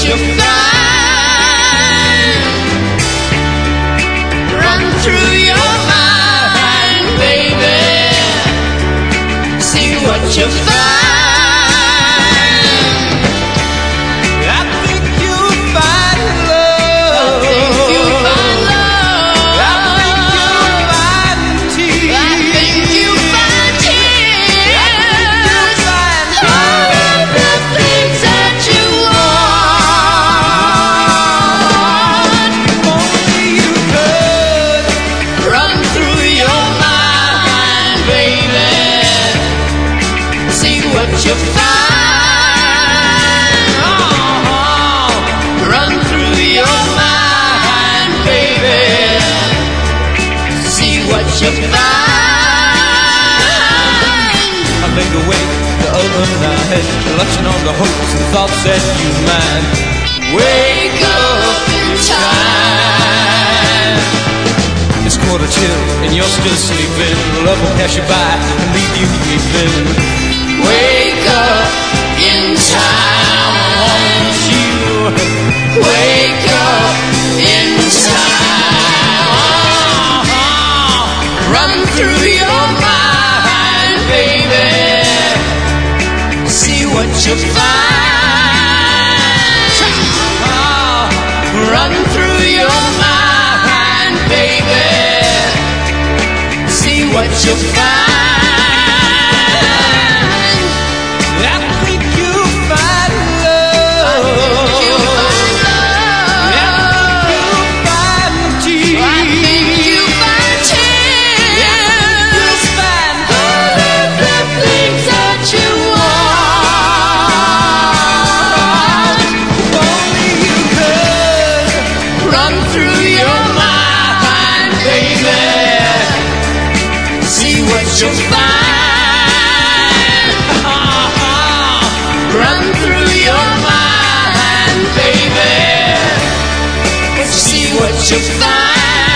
you find. Run through your mind, baby. See what you find. You find, run through your mind, baby. See what you find. I laid awake the other night, clutching on the hopes and thoughts that you might wake up in time. It's quarter till and you're still sleeping. Love will pass you by and leave you weeping. Wake up in time, won't you? Wake up in time. Run through your mind, baby. See what you find. Run through your mind, baby. See what you find. You'll find. Run through your mind, baby. See what you find.